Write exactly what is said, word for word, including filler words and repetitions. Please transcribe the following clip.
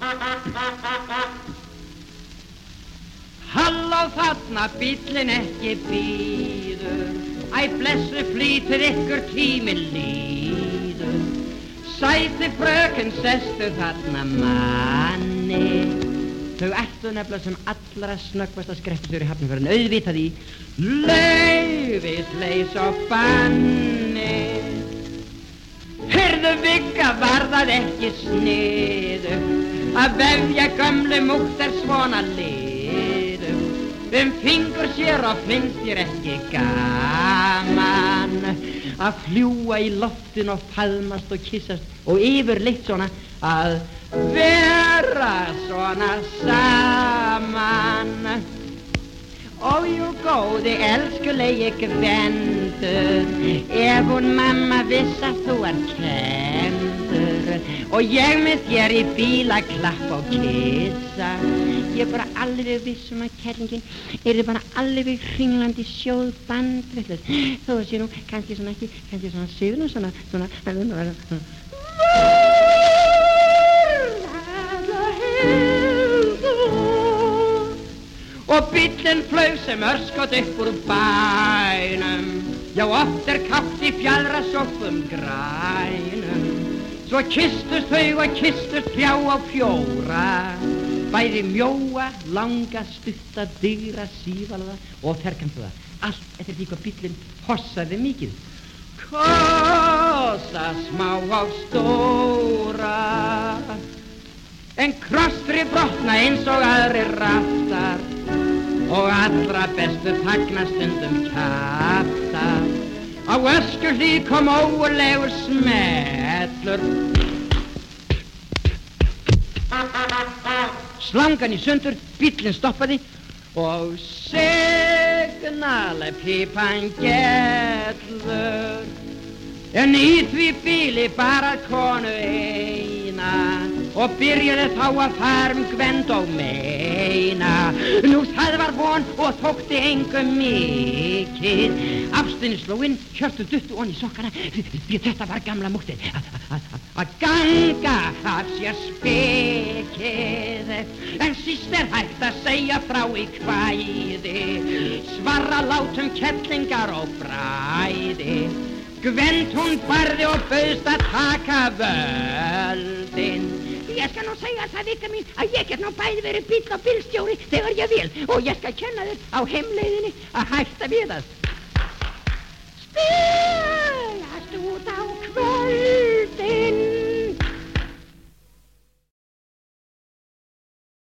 Halló þarna, bíllinn ekki bíður, æ blessu flýtur ykkur tíminn líður. Sæti fröken sestu þarna manni, þau ættu nefnilega sem allra snöggvasta skreppstjóri í Hafnarfjörðinn auðvitað í leyfisleys og banni. Heyrðu Vigga, var það ekki sniðu að vefja gömlu múkter svona liðu um fingur sér og finnst þér ekki gaman að fljúa í loftin og faðmast og kyssast og yfirleitt svona að vera svona saman. Ó jú góði elskulegi Gvendur, ef hún mamma viss að þú er kenndur og ég með þér í bíla klappa og kyssa. Ég er bara alveg viss um að kærlingin er bara alveg hringlandi sjóð bandvillus. Þó að sé nú kannski svona ekki, kannski svona syfn og svona, svona, svona, svona. Og bíllinn flaug sem örskot upp úr bænum, já oft er kaft í fjaðrasoppum grænum. Svo kysstust þau og kysstust þrjá á fjóra, bæði mjóa, langa, stutta, digra, sívalda og ferkantuða. Allt eftir því hvað bíllinn hossaði mikið. Kossa smá á stóra, en krostri brotna eins og aðrir raftar og allra bestu fagna stundum kjaftar. Á Öskjuhlíð kom ógurlegur smellur, slangan í sundur, bíllinn stoppaði og signalpipan gellur. En í því bíli bara konu eina og byrjaði þá að fara um Gvend og meina. Nú það var von og þótti engum mikið. Ástinni sló inn, hjörtu duttu onni í sokkana, því þetta var gamla múktið að ganga af sér spekið. En síst er hægt að segja frá í kvæði, svarra látum kettlingar og bræði. Gvend hún barði og bauðst að taka völdin. Ég skal nú segja það Vigga mín að ég get nú bæði verið bíll og bílstjóri þegar ég vil og ég skal kenna þér á heimleiðinni að hætta við það.